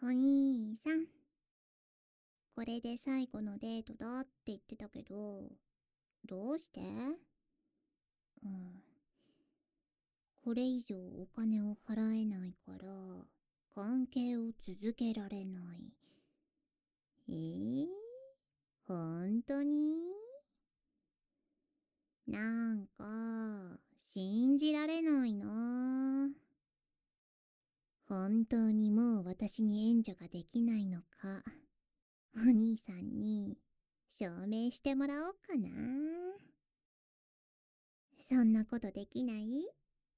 お兄さん、これで最後のデートだって言ってたけど、どうして？これ以上お金を払えないから、関係を続けられない。本当に？なんか、信じられないな。本当にもう私に援助ができないのか、お兄さんに証明してもらおうかな。そんなことできない？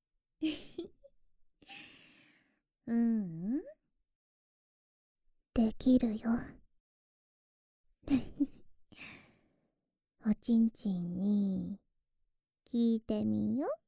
うん、できるよ。おちんちんに聞いてみよ。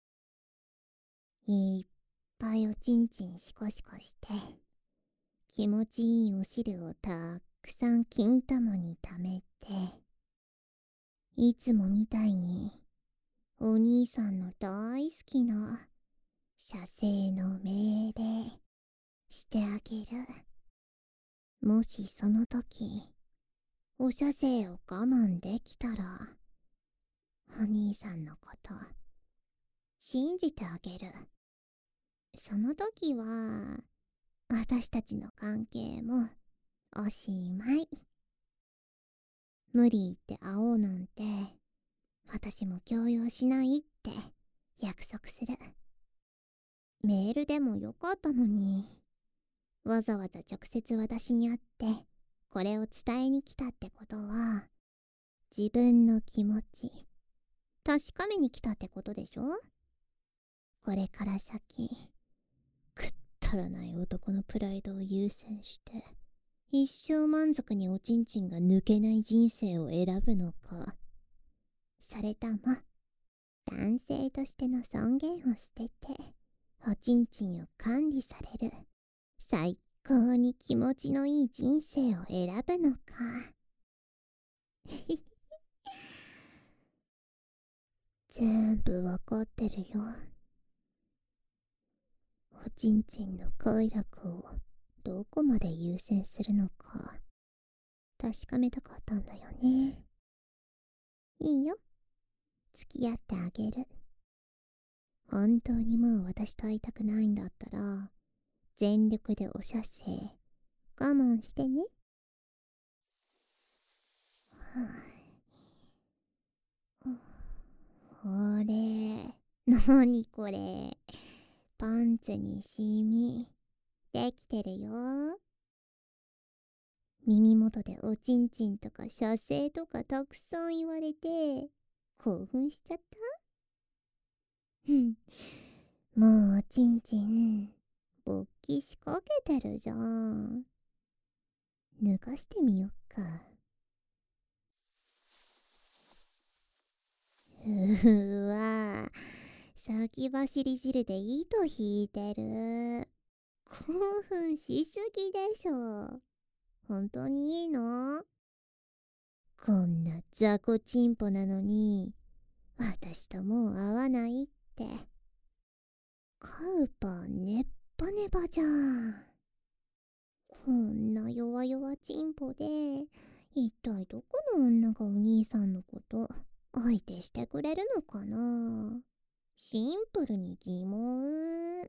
いっぱいおちんちんシコシコして、気持ちいいお汁をたくさん金玉に溜めて、いつもみたいにお兄さんの大好きな射精の命令してあげる。もしその時お射精を我慢できたら、お兄さんのこと信じてあげる。その時は私たちの関係もおしまい。無理言って会おうなんて私も強要しないって約束する。メールでもよかったのに、わざわざ直接私に会ってこれを伝えに来たってことは、自分の気持ち確かめに来たってことでしょ。これから先くったらない男のプライドを優先して一生満足におちんちんが抜けない人生を選ぶのか、それとも男性としての尊厳を捨てておちんちんを管理される最高に気持ちのいい人生を選ぶのか。全部わかってるよ。おちんちんの快楽をどこまで優先するのか確かめたかったんだよね。いいよ、付き合ってあげる。本当にもう私と会いたくないんだったら、全力でお射精我慢してね。これ、なにこれ。パンツにシミできてるよ。耳元でおちんちんとか射精とかたくさん言われて興奮しちゃった。もうおちんちん勃起しかけてるじゃん。脱がしてみよっか。わ、先走り汁で糸引いてる。興奮しすぎでしょ。本当にいいの？こんな雑魚チンポなのに私ともう会わないって。カウパーネッバネバじゃん。こんな弱々チンポで一体どこの女がお兄さんのこと相手してくれるのかな。シンプルに疑問。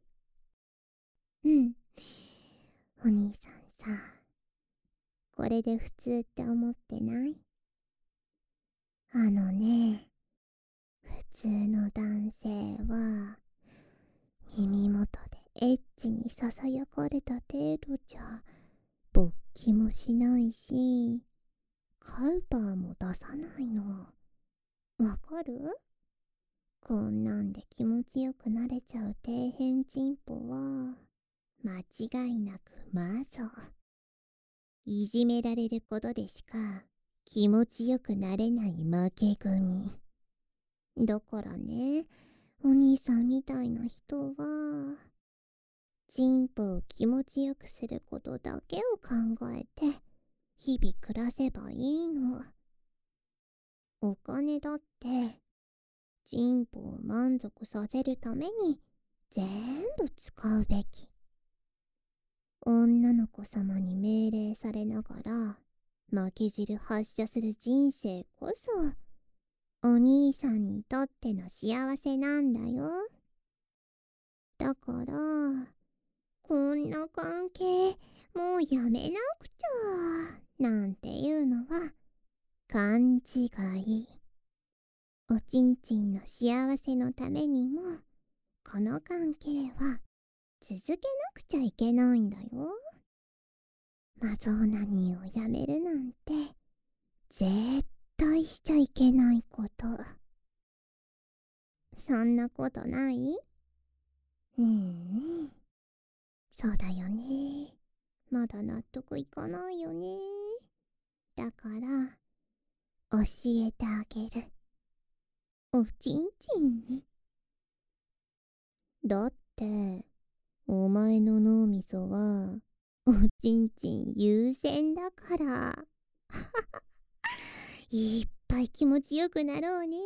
お兄さんさ、これで普通って思ってない？あのね、普通の男性は耳元でエッチにささやかれた程度じゃ勃起もしないし、カウパーも出さないの。わかる？こんなんで気持ちよくなれちゃう底辺チンポは間違いなくマゾ。いじめられることでしか気持ちよくなれない負け組。だからね、お兄さんみたいな人はチンポを気持ちよくすることだけを考えて日々暮らせばいいの。お金だってチンポを満足させるために全部使うべき。 女の子様に命令されながら負けじる発射する人生こそお兄さんにとっての幸せなんだよ。だからこんな関係もうやめなくちゃなんていうのは勘違い。おちんちんの幸せのためにもこの関係は続けなくちゃいけないんだよ。マゾーナニーをやめるなんて絶対しちゃいけないこと。そんなことない？そうだよね。まだ納得いかないよね。だから教えてあげる。おちんちんに。だってお前の脳みそはおちんちん優先だから。いっぱい気持ちよくなろうね。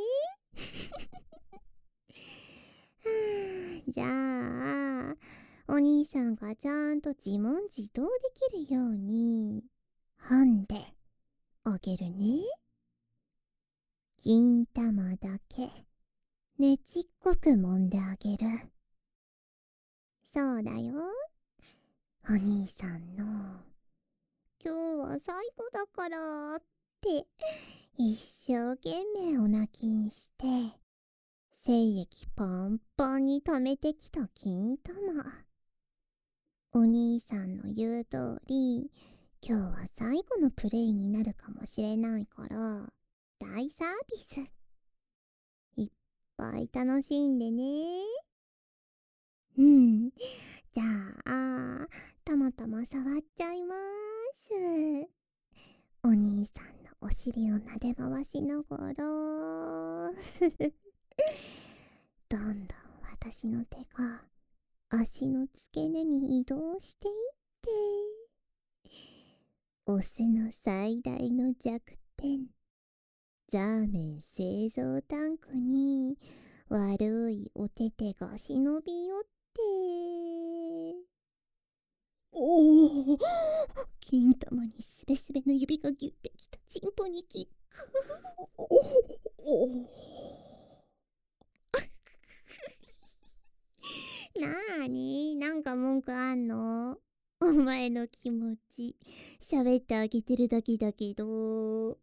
じゃあお兄さんがちゃんと自問自答できるようにハンであげるね。金玉だけねちっこく揉んであげる。そうだよ。お兄さんの今日は最後だからって一生懸命お泣きにして精液パンパンに溜めてきた金玉。お兄さんの言う通り今日は最後のプレイになるかもしれないから大サービスいっぱい楽しんでね。じゃあたまたま触っちゃいます。お兄さんのお尻を撫で回しながらどんどん私の手が足の付け根に移動していってオスの最大の弱点ザーメン製造タンクに悪いお手手が忍び寄っておお金玉にすべすべの指がギュッてきたチンポにキック。おなーになんか文句あんの？お前の気持ち喋ってあげてるだけだけど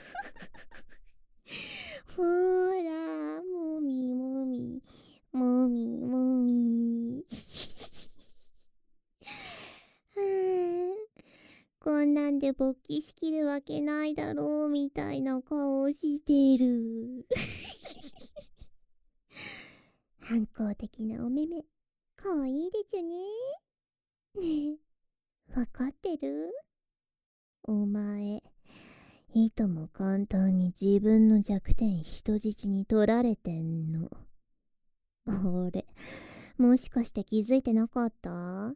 ほらもみもみもみもみこんなんで勃起しきるわけないだろうみたいな顔してる反抗的なお目目かわいいでちゅね。ねえわかってる？お前いとも簡単に自分の弱点人質に取られてんの。俺もしかして気づいてなかった？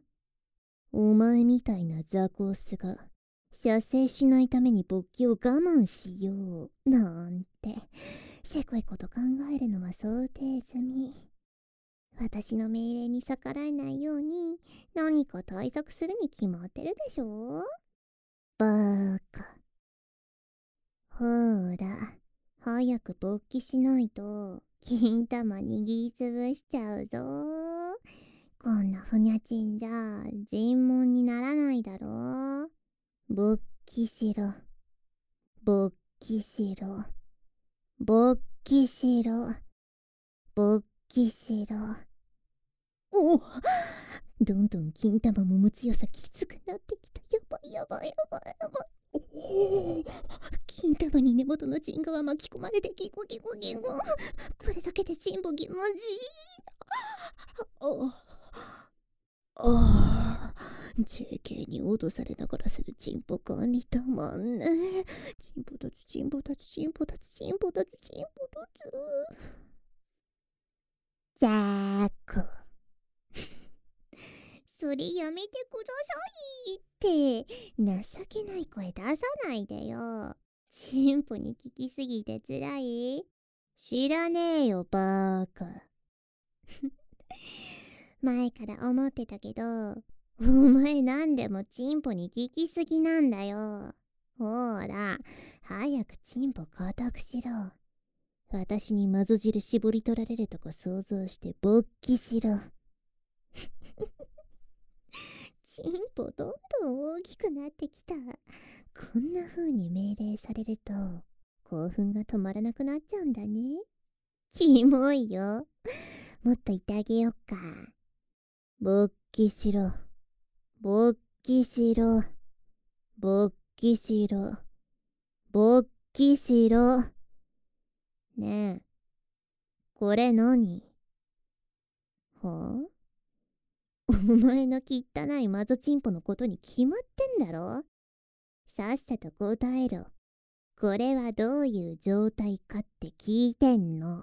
お前みたいな雑魚スが射精しないために勃起を我慢しようなんてせこいこと考えるのは想定済み。私の命令に逆らえないように何か対策するに決まってるでしょ。バーカ。ほーら早く勃起しないと金玉握りつぶしちゃうぞ。こんなふにゃちんじゃ尋問にならないだろ。勃起しろ勃起しろ勃起しろ勃起しろ。おどんどん金玉もむ強さきつくなってきた。やばいやばいやばいやばい。おお金玉に根元のチンガは巻き込まれてギコギコギコ。これだけでチンボギマジ。JK に脅されながらするチンポ感にたまんね。チンポ立つチンポ立つチンポ立つチンポ立つチンポ立つ。ザーコそれやめてくださいって情けない声出さないでよ。チンポに聞きすぎてつらい？知らねえよバーカ前から思ってたけどお前なんでもチンポに聞きすぎなんだよ。ほら、早くチンポ固くしろ。私にマゾ汁絞り取られるとこ想像して勃起しろ。チンポどんどん大きくなってきた。こんな風に命令されると興奮が止まらなくなっちゃうんだね。キモいよ。もっと言ってあげよっか。勃起しろ。勃起しろ。勃起しろ。勃起しろ。ねえ、これ何？はあ？お前の汚いマゾチンポのことに決まってんだろ。さっさと答えろ。これはどういう状態かって聞いてんの。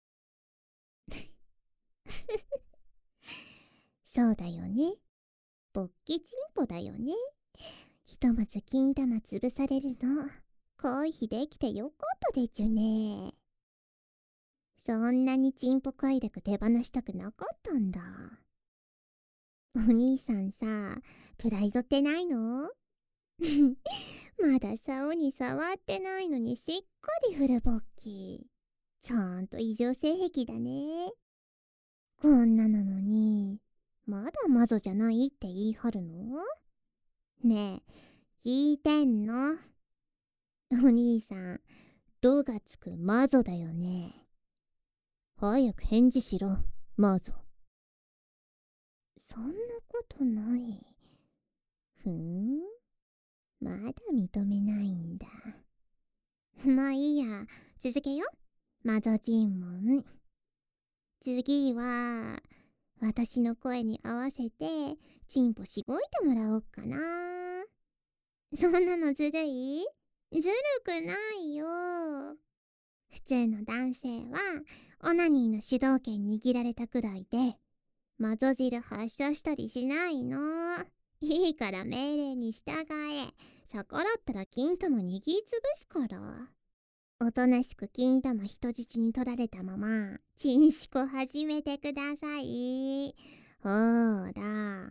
そうだよね。勃起チンポだよね。ひとまず金玉潰されるの。回避できてよかったでちゅね。そんなにチンポ快楽手放したくなかったんだ。お兄さんさ、プライドってないの？まだ竿に触ってないのにしっかりフル勃起。ちゃんと異常性癖だね。こんななのに、まだマゾじゃないって言い張るの？ねえ、聞いてんの？お兄さん、ドがつくマゾだよね。早く返事しろ、マゾ。そんなことない。ふん？まだ認めないんだ。まあいいや、続けよ。マゾ尋問。次は、私の声に合わせて、チンポしごいてもらおっかな。そんなのずるい？ずるくないよ。普通の男性は、オナニーの主導権握られたくらいで、マゾ汁発射したりしないの。いいから命令に従え。逆らったら金玉握りつぶすから。おとなしく金玉人質に取られたまま、チンシコ始めてください。ほーら。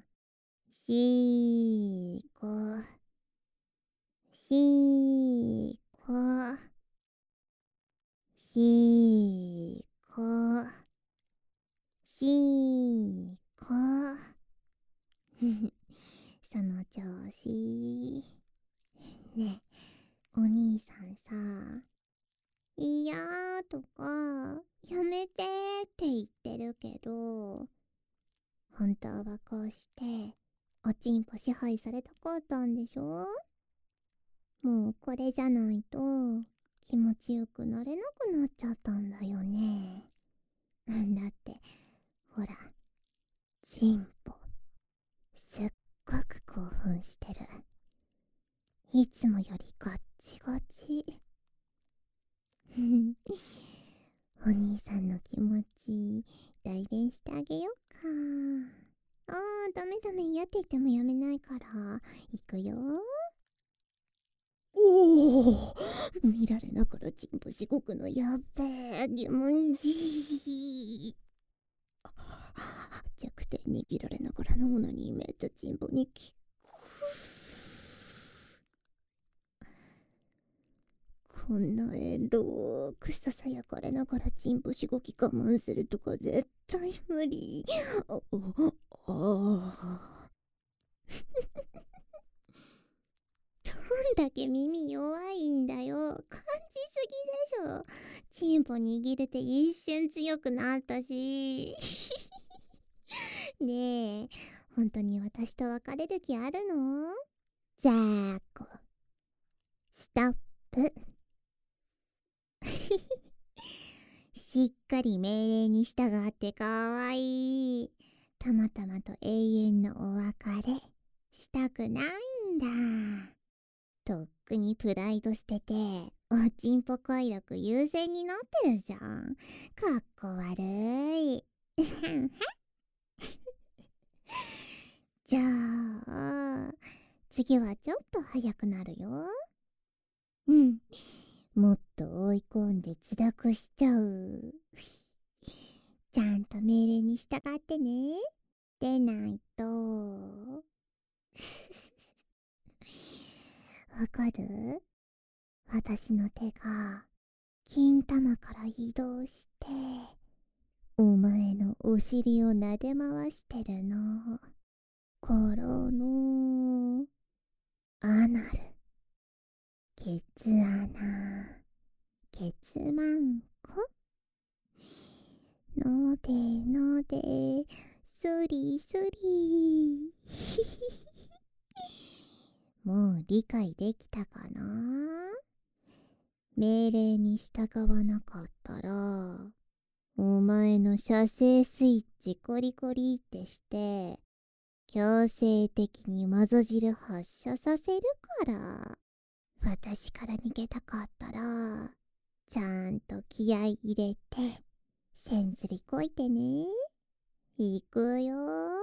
しーこ。しーこ。しーこ。しーこ。その調子。ねえ、お兄さんさ、いやーとか、やめてーって言ってるけど、本当はこうして、おちんぽ支配されたかったんでしょ？もうこれじゃないと、気持ちよくなれなくなっちゃったんだよね。だって、ほら、ちんぽ、すっごく興奮してる。いつもよりガッチガチ。お兄さんの気持ち、代弁してあげようか。ダメダメ、嫌って言ってもやめないから。いくよ。おお、見られながらチンポしごくのやっべえ、気持ちいい。弱点握られながらのオナニーめっちゃチンポに効く。こんなエロくささやかれながらチンポしごき我慢するとか絶対無理。ああ。どんだけ耳弱いんだよ。感じすぎでしょ。チンポ握れて一瞬強くなったし。ねえ、本当に私と別れる気あるの？じゃあ、ストップ。しっかり命令に従ってかわいい。たまたまと永遠のお別れしたくないんだ。とっくにプライド捨てて、おちんぽ快楽優先になってるじゃん。かっこ悪い。じゃあ、次はちょっと早くなるよ。うん。もっと追い込んで辛くしちゃう。ちゃんと命令に従ってね。でないと。 わかる？私の手が金玉から移動して、お前のお尻を撫で回してるの。からの、アナル、ケツ穴、ケツマンコ。のでので、スリスリ。もう理解できたかな？命令に従わなかったら、お前の射精スイッチコリコリってして、強制的にマゾ汁発射させるから。私から逃げたかったら、ちゃんと気合い入れて、せんずりこいてね。いくよ。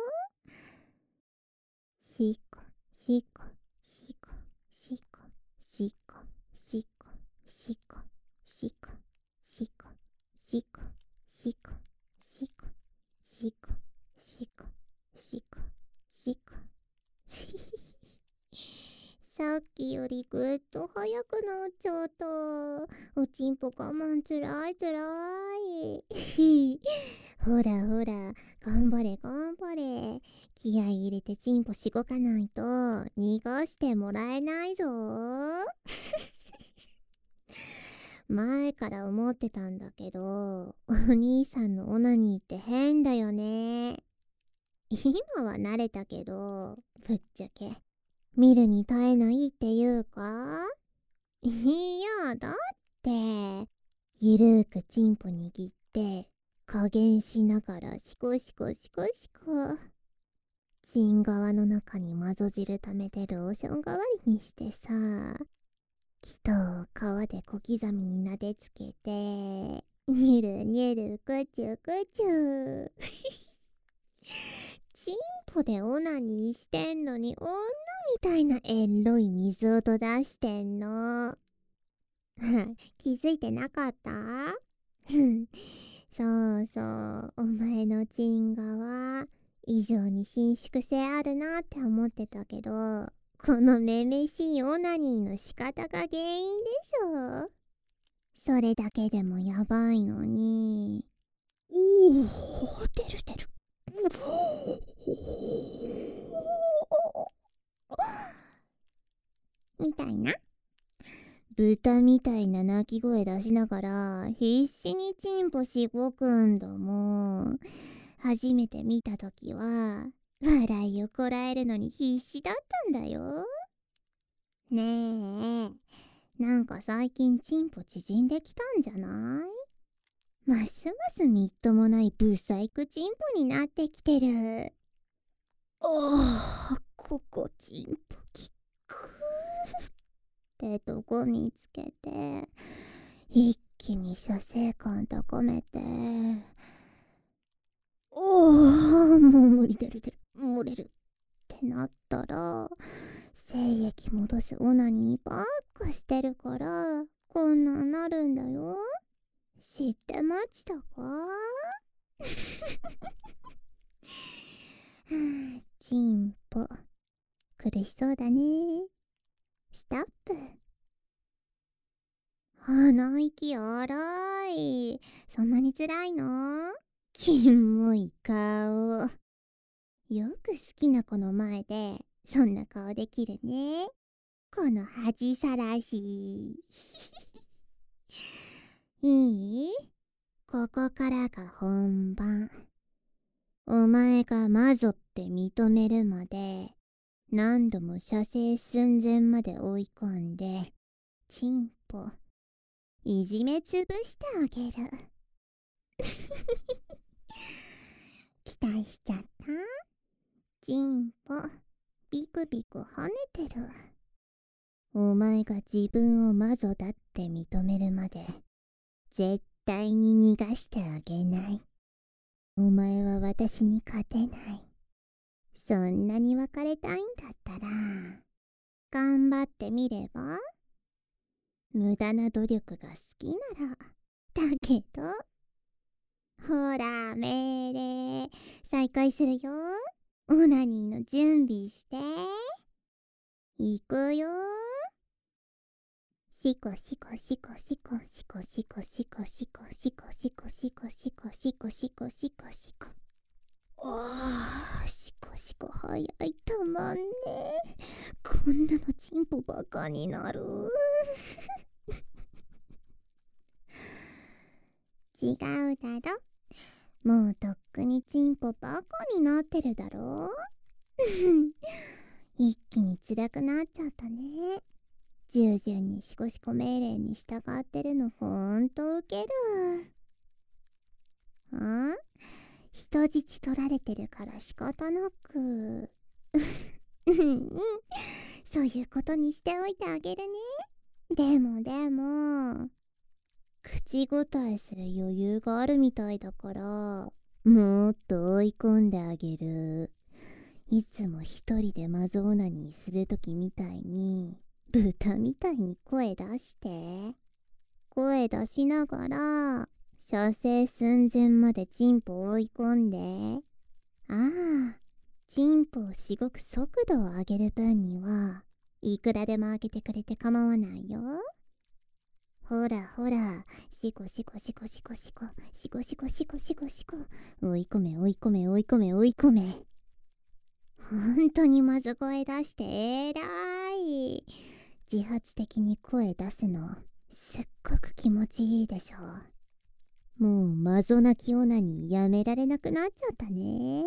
しこ、しこ、しこ、しこ、しこ、しこ、しこ、しこ、しこ、しこ、しこ、しこ、しこ、しこ、しこ、しこ。さっきよりぐっと早くなっちゃった。おちんぽ我慢つらいつらい。ほらほら、頑張れ頑張れ。気合い入れてちんぽしごかないと逃がしてもらえないぞ。前から思ってたんだけど、お兄さんのオナニーって変だよね。今は慣れたけど、ぶっちゃけ見るに耐えないっていうか？いや、だって、ゆるーくチンポ握って、加減しながらシコシコシコシコ。チン側の中にマゾ汁溜めてローション代わりにしてさ、木と皮で小刻みに撫でつけて、にゅるにゅるくちゅくちゅ。チンポでオナニーしてんのに女みたいなエロい水音出してんの。気づいてなかった？そうそう、お前のチンガは異常に伸縮性あるなって思ってたけど、このめめしいオナニーの仕方が原因でしょ。それだけでもやばいのに。おお、出る出る。みたいな。豚みたいな鳴き声出しながら必死にチンポしごくんだもん。初めて見たときは笑いをこらえるのに必死だったんだよ。ねえ、なんか最近チンポ縮んできたんじゃない？ますますみっともないブサイクチンポになってきてる。ああ、ここチンポきくってとこ見つけて、一気に射精感高めて、おー、もう無理、出る出る、漏れるってなったら、精液戻すオナニーばっかしてるから、こんなんなるんだよ。知ってましたか？チンポ、苦しそうだね。ストップ。鼻息荒い。そんなに辛いの？キモい顔。よく好きな子の前でそんな顔できるね。この恥さらし。いい？ここからが本番。お前がマゾって認めるまで何度も射精寸前まで追い込んで、チンポいじめつぶしてあげる。期待しちゃった？チンポビクビク跳ねてる。お前が自分をマゾだって認めるまで絶対に逃がしてあげない。お前は私に勝てない。そんなに別れたいんだったら頑張ってみれば？無駄な努力が好きなら。だけど、ほら命令再開するよ。 オナニーの準備して。いくよ。シコシコシコシコシコシコシコシコシコシコシコシコシコシコシコシコ。ああ、シコシコ早いたまんね。こんなのチンポバカになる。違うだろ。もうとっくにチンポバカになってるだろ。一気に辛くなっちゃったね。従順にシコシコ命令に従ってるのほんとウケる。人質取られてるから仕方なく。そういうことにしておいてあげるね。でも、口答えする余裕があるみたいだから、もっと追い込んであげる。いつも一人でマゾオナニーするときみたいに、豚みたいに声出して。声出しながら、射精寸前までチンポ追い込んで。チンポをしごく速度を上げる分には、いくらでも上げてくれて構わないよ。ほら、シコシコシコシコシコ、シコシコシコシコシコ、追い込め。ほんとにまず声出してえらい。自発的に声出すの、すっごく気持ちいいでしょ。もうマゾ泣きオナニーやめられなくなっちゃったね。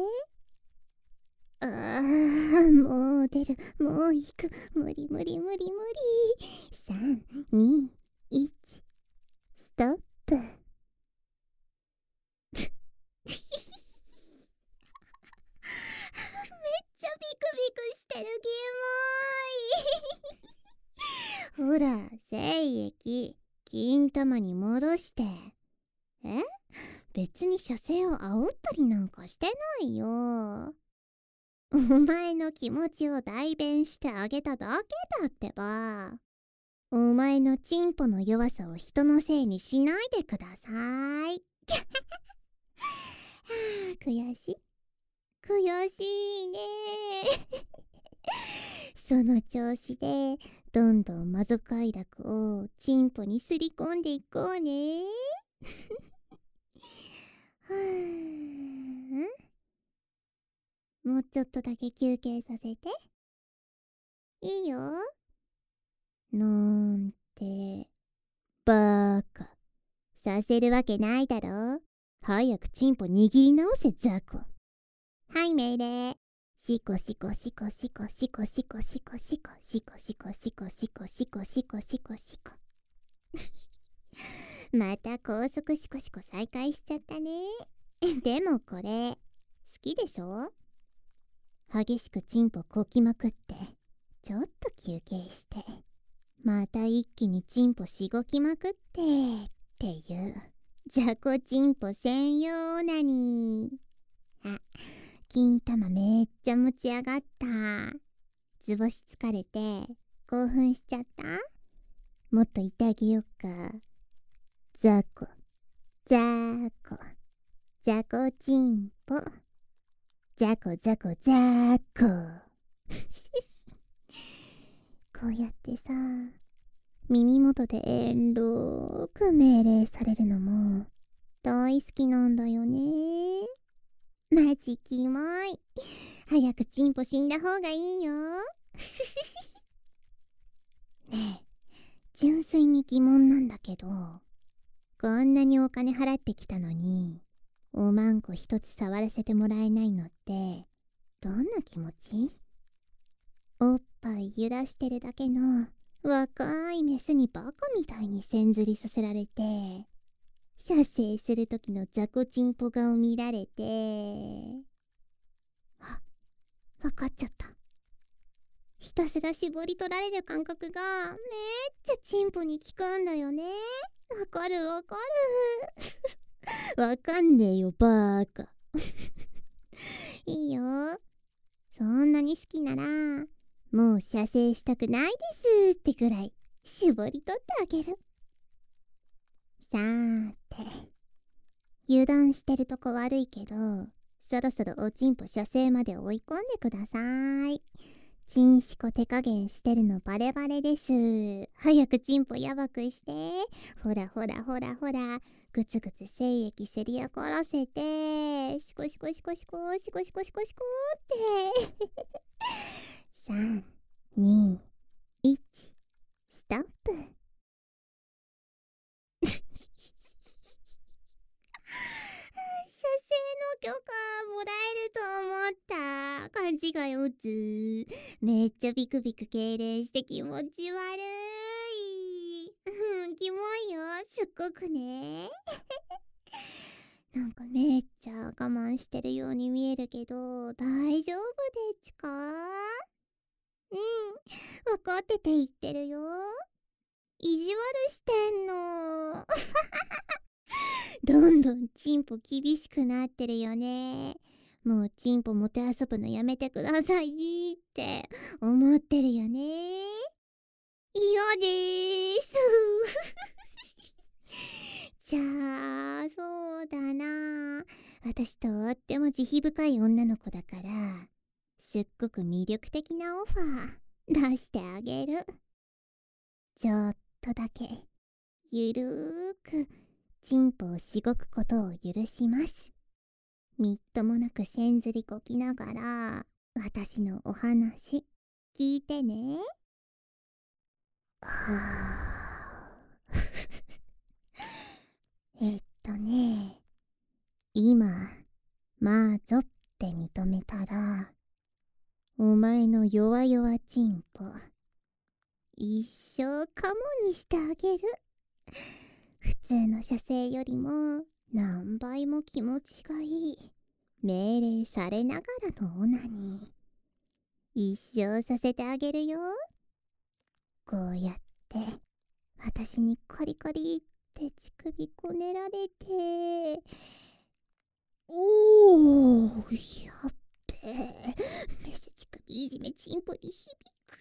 もう出る、もう行く、無理。3、2、1、ストップ。めっちゃビクビクしてる、キモい。ほら、精液、金玉に戻して。別に射精を煽ったりなんかしてないよ。お前の気持ちを代弁してあげただけだってば。お前のチンポの弱さを人のせいにしないでください。悔しいね。その調子でどんどんマゾ快楽をチンポにすり込んでいこうね。もうちょっとだけ休憩させて。いいよ。なんて、バーカ。させるわけないだろ。早くチンポ握り直せ、ザコ。はい、命令。シコ。また高速シコシコ再開しちゃったね。でもこれ、好きでしょ？激しくチンポこきまくって、ちょっと休憩して、また一気にチンポしごきまくってっていう雑魚チンポ専用オナニー。金玉めっちゃ持ち上がった。図星疲れて興奮しちゃった？もっといてあげよっか。雑魚チンポ。雑魚。こうやってさ、耳元で遠慮く命令されるのも大好きなんだよね。マジキモい。早くチンポ死んだ方がいいよ。ねえ、純粋に疑問なんだけど、こんなにお金払ってきたのに、おまんこ一つ触らせてもらえないのって、どんな気持ち？おっぱい揺らしてるだけの若いメスにバカみたいに線ずりさせられて、射精する時の雑魚チンポ顔見られて、わかっちゃった。ひたすら絞り取られる感覚がめっちゃチンポに効くんだよね。わかる。わかんねえよ、バーカ。いいよ。そんなに好きなら、もう射精したくないですってくらい絞り取ってあげる。さーて、油断してるとこ悪いけど、 そろそろおちんぽ射精まで追い込んでください。チンシコ手加減してるのバレバレです。早くチンポやばくして。ほらほらほらほら。ぐつぐつ精液せり上がらせて。シコシコシコシコシコシコシコシコって。3、2、1、ストップ。射精の許可もらえると思った。勘違いおつ。めっちゃビクビク痙攣して気持ち悪い。キモいよ。すっごくね。なんかめっちゃ我慢してるように見えるけど、大丈夫でちか？分かってて言ってるよ。意地悪してんの。どんどんチンポ厳しくなってるよね。もうチンポもてあそぶのやめてくださいって思ってるよね。嫌でーす。じゃあ、そうだな。私とっても慈悲深い女の子だから、すっごく魅力的なオファー出してあげる。ちょっとだけ、ゆるーく、チンポをしごくことを許します。みっともなくせんずりこきながら、私のお話、聞いてね。今、まあぞって認めたら、お前の弱々チンポ、一生カモにしてあげる。普通の射精よりも何倍も気持ちがいい。命令されながらのオナニー。一生させてあげるよ。こうやって、私にカリカリって乳首こねられて、おー、やっべえ。メス乳首いじめチンポに響く。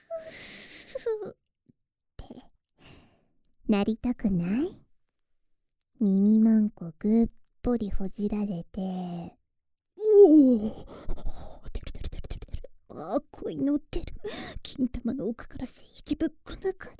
ってなりたくない？耳まんこぐっぽりほじられて、おお、出る出る出る出る出る。ああ、恋乗ってる。金玉の奥から精液ぶっこ抜かれる。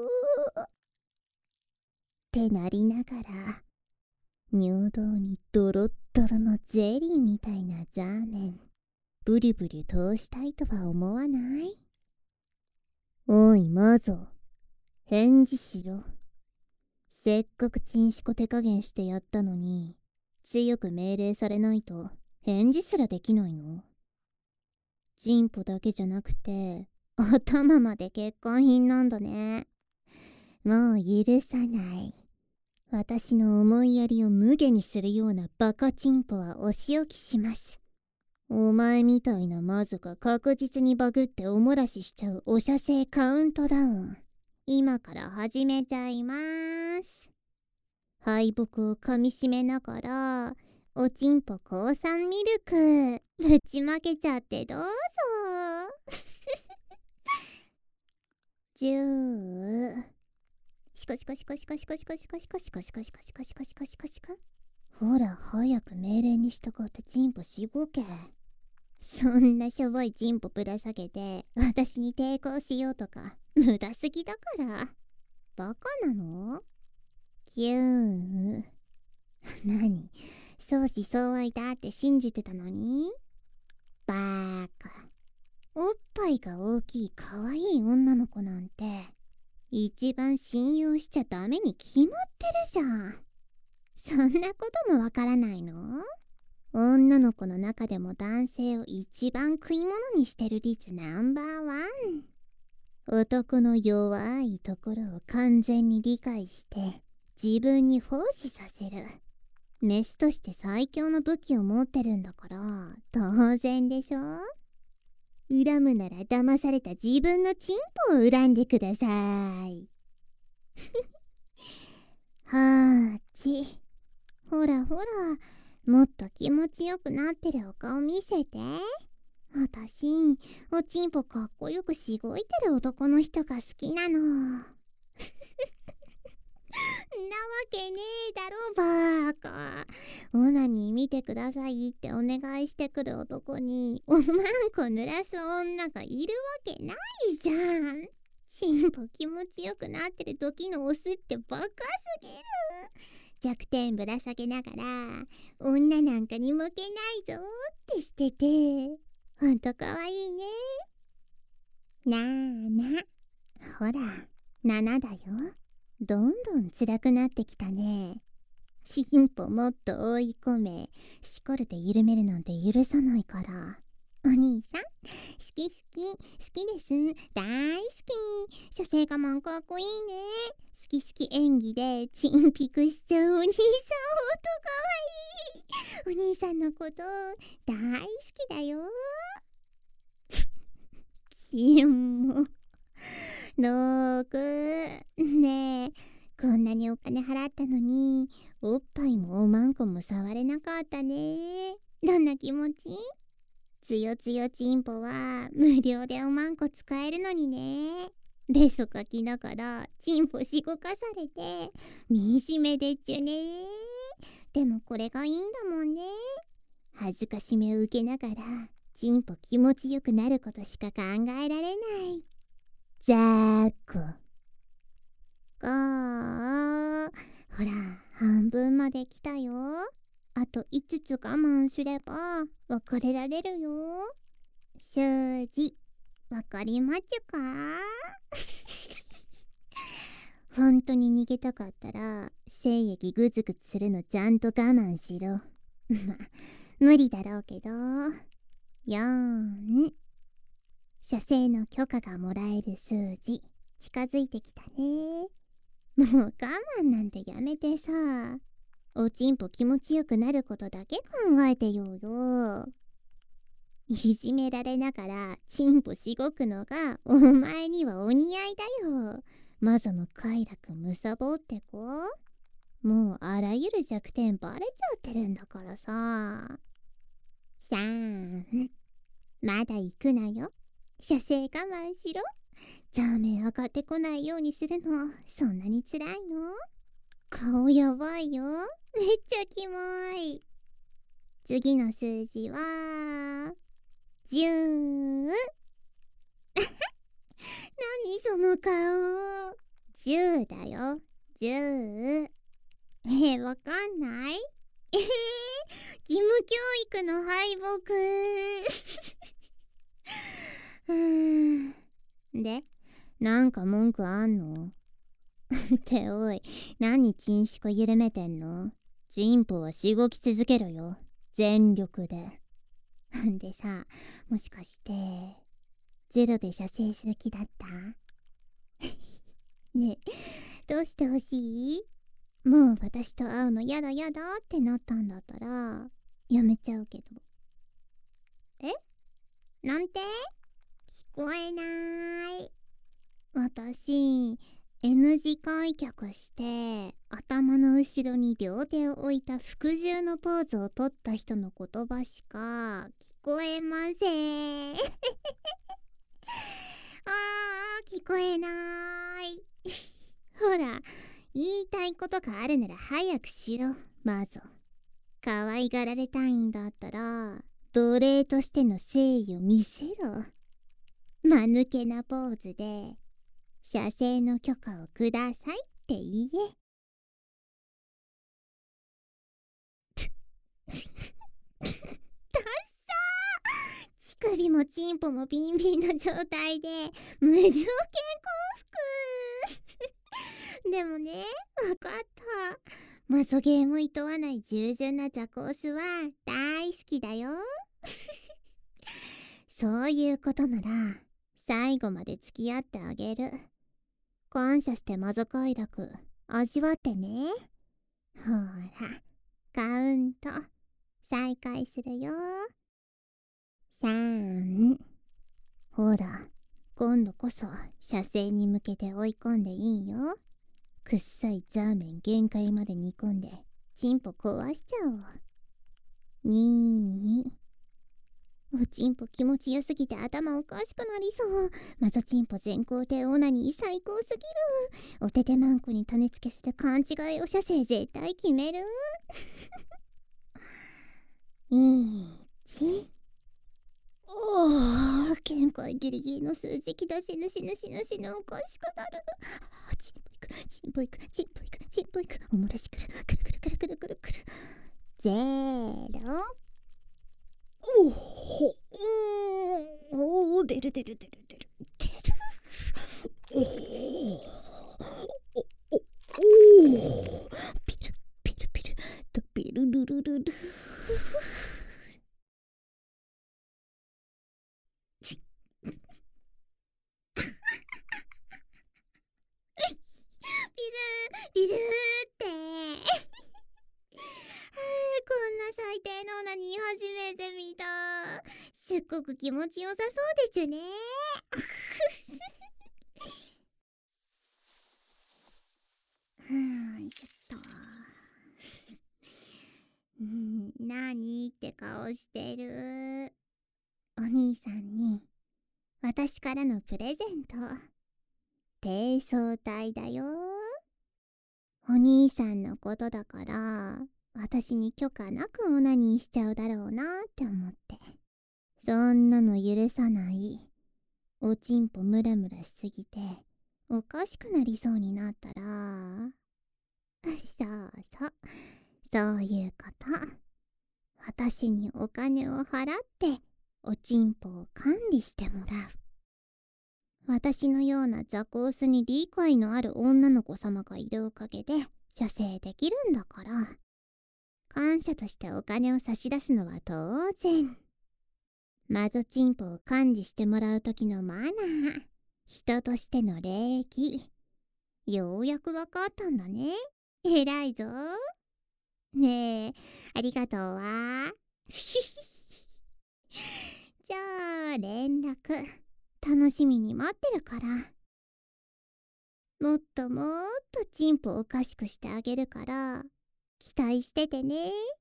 ってなりながら、尿道にドロッドロのゼリーみたいなザーメン、ブリブリ通したいとは思わない？おいマゾ、返事しろ。せっかくチンシコ手加減してやったのに、強く命令されないと返事すらできないの？チンポだけじゃなくて、頭まで欠陥品なんだね。もう許さない。私の思いやりを無下にするようなバカチンポはお仕置きします。お前みたいなマゾが確実にバグっておもらししちゃうお射精カウントダウン。今から始めちゃいます。敗北をかみしめながら、おちんぽ降参ミルク、ぶちまけちゃってどうぞ。10。シコシコシコシコシコシコシコシコシコシコシコシコシコシコシコシコ。ほら早く命令に従ってチンポしごけ。そんなしょぼいチンポぶら下げて私に抵抗しようとか無駄すぎだから。バカなの？キュー。何？相思相愛だって信じてたのに？バーカ。おっぱいが大きい可愛い女の子なんて一番信用しちゃダメに決まってるじゃん。そんなこともわからないの？女の子の中でも男性を一番食い物にしてる率ナンバーワン。男の弱いところを完全に理解して自分に奉仕させる。メスとして最強の武器を持ってるんだから当然でしょ？恨むなら騙された自分のチンポを恨んでください。はーち。ほらほら、もっと気持ちよくなってるお顔見せて。私、おちんぽかっこよくしごいてる男の人が好きなの。 なわけねえだろバーカ。オナニー見てくださいってお願いしてくる男におまんこ濡らす女がいるわけないじゃん。チンポ気持ちよくなってる時のオスってバカすぎる。弱点ぶら下げながら女なんかに向けないぞってしてて、ほんとかわいいね。なあな、ほら7だよ。どんどん辛くなってきたね。チンポもっと追い込め、しこるで緩めるなんて許さないから。お兄さん、好き好き、好きです。大好き。射精我慢かっこいいね。好き好き演技でチンピクしちゃうお兄さん、ほんとかわいい。お兄さんのこと大好きだよ。キモ。6ねえ、こんなにお金払ったのにおっぱいもおまんこも触れなかったね。どんな気持ち？つよつよチンポは無料でおまんこ使えるのにね。ベソかきながらチンポしごかされて惨めでっちゅね。でもこれがいいんだもんね。恥ずかしめを受けながらチンポ気持ちよくなることしか考えられない。ざーこ。ほら、半分まで来たよ。あと5つ我慢すれば別れられるよ。数字、わかりますか？本当に逃げたかったら、精液グツグツするのちゃんと我慢しろ。ま、無理だろうけど。4。射精の許可がもらえる数字、近づいてきたね。もう我慢なんてやめてさ、おちんぽ気持ちよくなることだけ考えてようよ。いじめられながらチンポしごくのがお前にはお似合いだよ。マゾの快楽むさぼってこ。もうあらゆる弱点バレちゃってるんだからさ。3。まだ行くなよ。射精我慢しろ。ザーメン上がってこないようにするのそんなに辛いの？顔やばいよ。めっちゃキモい。次の数字は10。何その顔。10だよ。10。わかんない？義務教育の敗北。で、なんか文句あんの？っておい、何チンシコ緩めてんの？チンポはしごき続けろよ。全力で。でさ、もしかしてゼロで射精する気だった？ねえ、どうしてほしい？もう私と会うのやだやだってなったんだったらやめちゃうけど。え？なんて？聞こえない。私 M 字開脚して頭の後ろに両手を置いた服従のポーズをとった人の言葉しか聞こえません。聞こえない。ほら、言いたいことがあるなら早くしろ、マゾ。可愛がられたいんだったら奴隷としての誠意を見せろ。間抜けなポーズで射精の許可をくださいって言え。ダッサー。乳首もチンポもビンビンの状態で無条件降伏。でもね、わかった。マゾゲーもいとわない従順なザコースは大好きだよ。そういうことなら最後まで付き合ってあげる。感謝してマゾ快楽味わってね。ほら、カウント再開するよ。3。ほら、今度こそ射精に向けて追い込んでいいよ。くっさいザーメン限界まで煮込んでチンポ壊しちゃおう。2。 おちんぽ気持ちよすぎて頭おかしくなりそう。マゾチンポ全校でオナニー最高すぎる。おててまんこに種付けする勘違いお射精絶対決める。1。おー、限界ギリギリの数字きだしぬしぬしぬしぬおかしくなる。チンポいく、チンポいく、チンポいく、チンポいく。おもらしくる、くるくるくるくるくるくる。0。おほ、おー、出る出る出る出る出る。おおおお、ピルピルピルとピルルルルル。ビルーってこんな最低のオナニー初めて見た。すっごく気持ちよさそうでちゅね。ちょっとなにって顔してる。お兄さんに私からのプレゼント。低層体だよ。お兄さんのことだから私に許可なくオナニーしちゃうだろうなって思って。そんなの許さない。おちんぽムラムラしすぎておかしくなりそうになったらそうそう、そういうこと。私にお金を払っておちんぽを管理してもらう。私のようなザコースに理解のある女の子様がいるおかげで射精できるんだから、感謝としてお金を差し出すのは当然。マゾチンポを管理してもらう時のマナー、人としての礼儀、ようやくわかったんだね。偉いぞ。ねえ、ありがとうわ。じゃあ連絡楽しみに待ってるから。もっともっとチンポおかしくしてあげるから期待しててね。